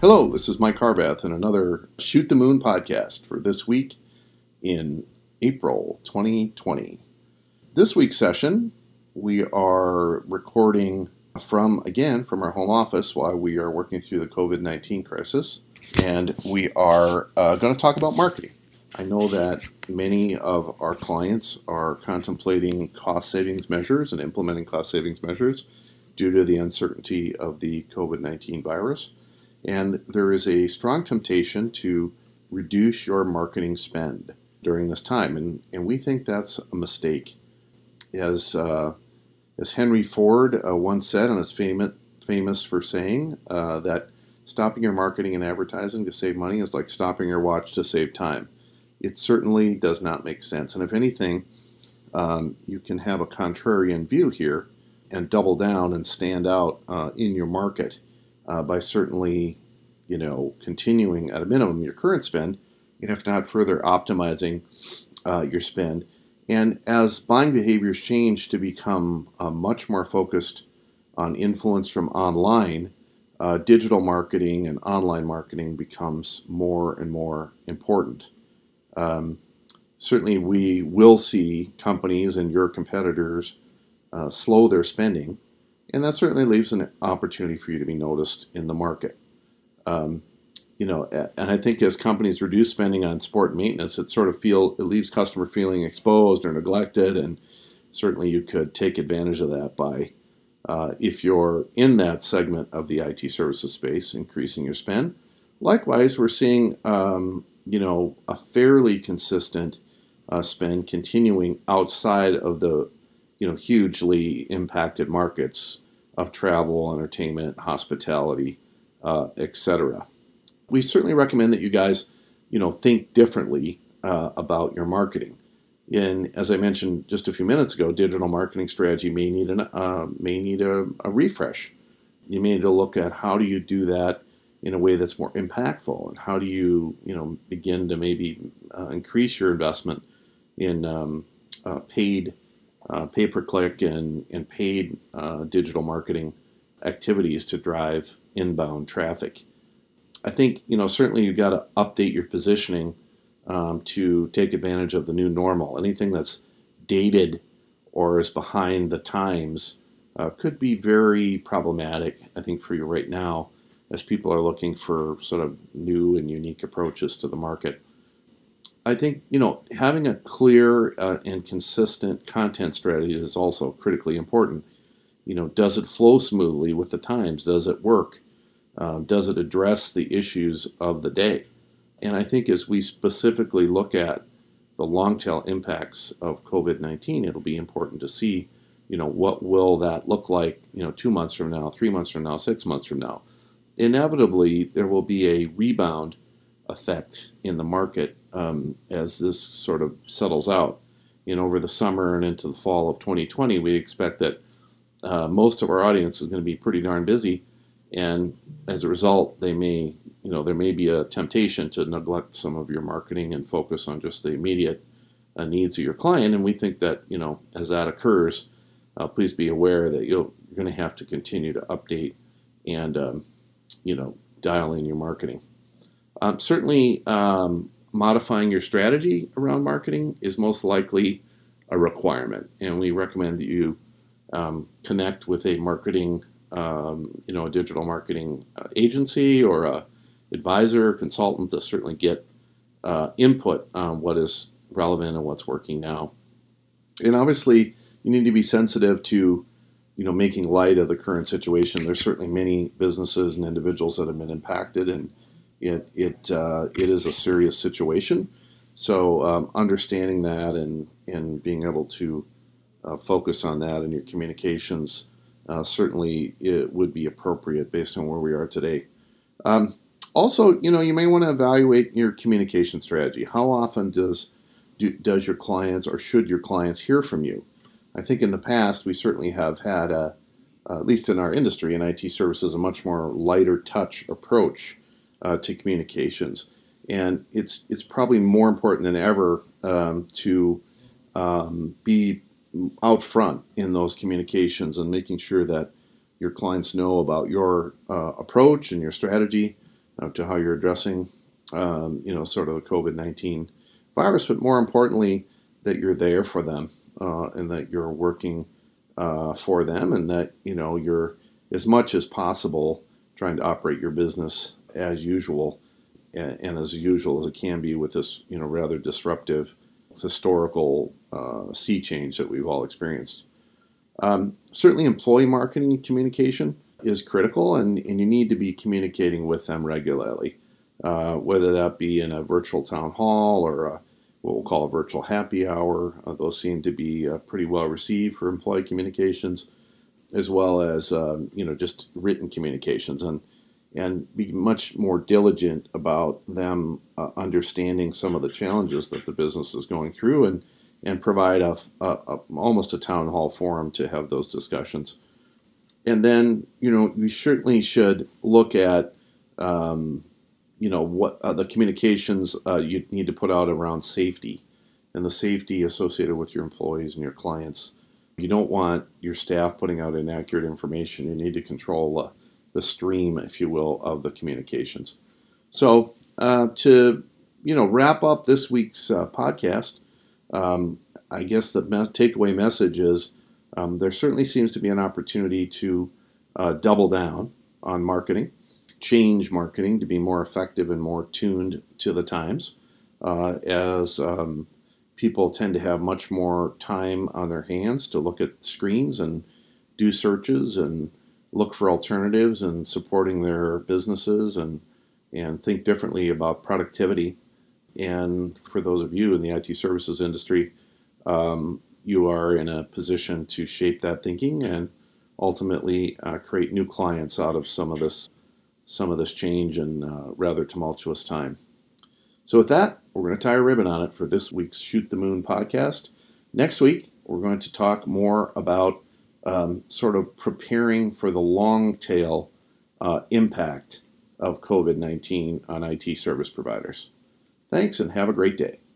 Hello, this is Mike Harbath and another Shoot the Moon podcast for this week in April 2020. This week's session, we are recording from our home office while we are working through the COVID-19 crisis, and we are going to talk about marketing. I know that many of our clients are contemplating cost savings measures and implementing cost savings measures due to the uncertainty of the COVID-19 virus. And there is a strong temptation to reduce your marketing spend during this time. And we think that's a mistake. As Henry Ford once said, and is famous for saying, that stopping your marketing and advertising to save money is like stopping your watch to save time. It certainly does not make sense. And if anything, you can have a contrarian view here and double down and stand out in your market. By certainly, continuing at a minimum your current spend, and if not further optimizing your spend. And as buying behaviors change to become much more focused on influence from online, digital marketing and online marketing becomes more and more important. Certainly, we will see companies and your competitors slow their spending. And that certainly leaves an opportunity for you to be noticed in the market. And I think as companies reduce spending on support and maintenance, it leaves customer feeling exposed or neglected. And certainly you could take advantage of that by, if you're in that segment of the IT services space, increasing your spend. Likewise, we're seeing, a fairly consistent spend continuing outside of the hugely impacted markets of travel, entertainment, hospitality, etc. We certainly recommend that you guys, think differently about your marketing. And as I mentioned just a few minutes ago, digital marketing strategy may need a refresh. You may need to look at how do you do that in a way that's more impactful, and how do you, begin to maybe increase your investment in paid pay-per-click and paid digital marketing activities to drive inbound traffic. I think, certainly you've got to update your positioning to take advantage of the new normal. Anything that's dated or is behind the times could be very problematic, I think, for you right now, as people are looking for sort of new and unique approaches to the market. I think, having a clear and consistent content strategy is also critically important. Does it flow smoothly with the times? Does it work? Does it address the issues of the day? And I think as we specifically look at the long tail impacts of COVID-19, it'll be important to see, what will that look like, 2 months from now, 3 months from now, 6 months from now. Inevitably, there will be a rebound effect in the market as this sort of settles out. Over the summer and into the fall of 2020, we expect that most of our audience is going to be pretty darn busy, and as a result, there may be a temptation to neglect some of your marketing and focus on just the immediate needs of your client. And we think that as that occurs, please be aware that you're going to have to continue to update and dial in your marketing. Certainly, modifying your strategy around marketing is most likely a requirement, and we recommend that you connect with a marketing, a digital marketing agency or a advisor or consultant to certainly get input on what is relevant and what's working now. And obviously, you need to be sensitive to making light of the current situation. There's certainly many businesses and individuals that have been impacted, and it is a serious situation. So understanding that and being able to focus on that in your communications certainly it would be appropriate based on where we are today. Also, you may want to evaluate your communication strategy. How often does your clients, or should your clients, hear from you? I think in the past we certainly have had at least in our industry in IT services, a much more lighter touch approach to communications. And it's probably more important than ever to be out front in those communications and making sure that your clients know about your approach and your strategy, to how you're addressing, sort of the COVID-19 virus, but more importantly, that you're there for them and that you're working for them, and that you're as much as possible trying to operate your business as usual, and as usual as it can be with this rather disruptive historical sea change that we've all experienced. Certainly, employee marketing communication is critical, and you need to be communicating with them regularly, whether that be in a virtual town hall or what we'll call a virtual happy hour. Those seem to be pretty well received for employee communications, as well as just written communications, and be much more diligent about them understanding some of the challenges that the business is going through, and provide almost a town hall forum to have those discussions. And then, we certainly should look at, what the communications you need to put out around safety and the safety associated with your employees and your clients. You don't want your staff putting out inaccurate information. You need to control the stream, if you will, of the communications. So to wrap up this week's podcast, I guess the takeaway message is there certainly seems to be an opportunity to double down on marketing, change marketing to be more effective and more tuned to the times, as people tend to have much more time on their hands to look at screens and do searches and look for alternatives and supporting their businesses, and think differently about productivity. And for those of you in the IT services industry, you are in a position to shape that thinking and ultimately create new clients out of some of this change and rather tumultuous time. So with that, we're going to tie a ribbon on it for this week's Shoot the Moon podcast. Next week, we're going to talk more about sort of preparing for the long tail impact of COVID-19 on IT service providers. Thanks, and have a great day.